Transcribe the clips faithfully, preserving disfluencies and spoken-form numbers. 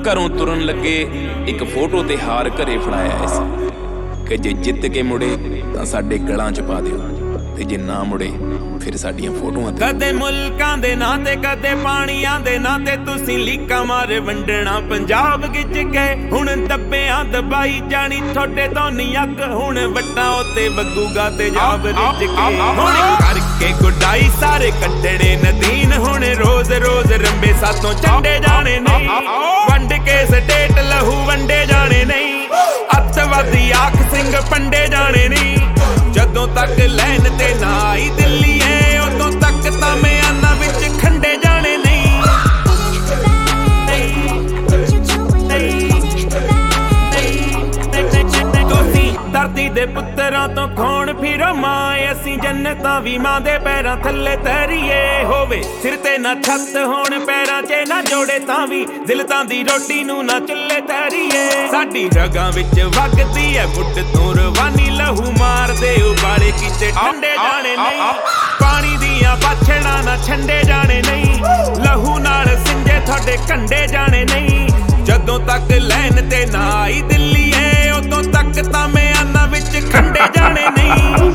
घरों तुरन लगे एक फोटो ते हार घरे फड़ाया सी कि जे जित के मुड़े तां साडे गलां च पा दिओ ते जे ना मुड़े फिर साडियां फोटोआं कदे मुल्कां दे नां ते कदे पाणियां दे नां ते तुसीं लीकां मारे वंडना पंजाब गिज गए हुण दब्बियां दबाई जानी थोड़े तो नी अग हुण वट्टां उत्ते वगूगा तेजाब रिज के हुण करके गुडाई सारे कट्टड़े नदीन हुण रोज रोज रंबे सातों चंडे जाने नहीं वंड के स्टेट लहू वंडे जाने नहीं अतवादी आख सिंह पंडे जाने नहीं जदों तक लैन ते ना आई दिल्ली है उदों तक तां म्याना विच खंडे जाने नहीं धरती दे पुत्तरां तो खोण फिरो मां असीं जन्नतां भी मां दे पैरां थल्ले तैरीए होवे सिर ते ना छत होण पैरां च ना जोड़े तां भी दिलतां दी रोटी नूं ना चुल्ले तैरीए साडी रगां विच वगदी ऐ मुੱਢ तों रवानी लहू मार दे उबाले कीते ठंडे जाने नहीं पानी दियां बाछड़ां ना छंडे जाने नहीं लहू नाल सिंजे थोड़े कंडे जाने नहीं जदों तक लैन ते ना आई दिल्ली है उदों तक तां म्याना विच खंडे जाने नहीं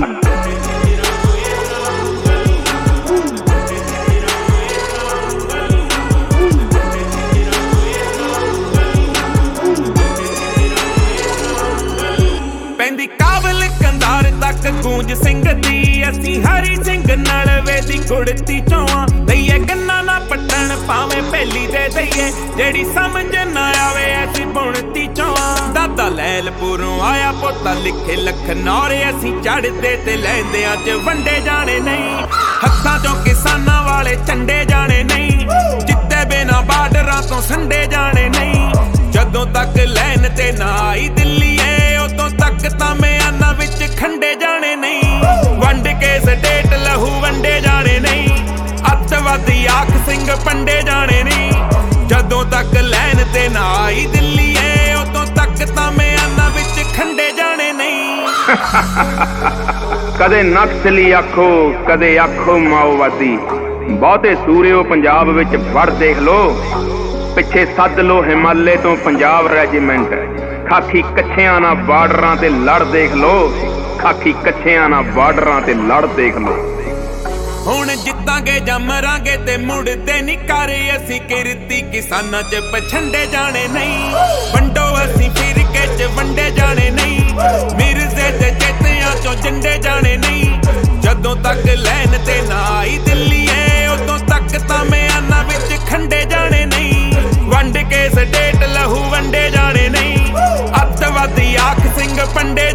पैंदी काबल कंधार तक गूंज सिंह दी असीं हरी सिंह नलवे दी कुड़ती चौआं दईए गन्ना ना पट्टन भावें पहली दे दईए जेड़ी समझ ना आवे ऐसी बुणती चौआं दादा लैलपुरों आया पोता लिखे लखनौर असीं चढ़दे ते लैंदियां च वंडे जाने नहीं हत्थां चों किसानां वाले झंडे जाने नहीं जित्ते बिना बार्डरां तो संडे जाने नहीं जदों तक लैन ते ना आई दिल्ली है उदों तक तां म्याना विच खंडे जाने नहीं वंड के स्टेट लहू वंडे जाने नहीं अतवादी आख सिंह पंडे जाने नहीं जदों तक लैन ते ना आई दिल्ली है उदों तक तां म्याना विच खंडे जाने नहीं कदे नक्सली आखो कदे आखो माओवादी बहुते सूरिओ पंजाब विच वड़ देख लो पिछे सद लो हिमालय तो पंजाब रेजिमेंट खाकी कच्छियां ना बार्डरां ते लड़ देख लो खाकी कच्छियां ना बार्डरां ते लड़ देख लो हुण जितांगे जां मरांगे ते मुड़दे नी करे असीं किरती किसानां च पछंडे जाने नहीं वंडो असीं फिरके च वंडे जाने नहीं मिर्जे ते चेतियां चों झंडे जाने नहीं जदों तक लैन ते ना आई दिल्ली है उदों तक तां म्याना विच खंडे जाने नहीं वंड के स्टेट लहू वंडे जाने नहीं अतवादी आख सिंह पंडे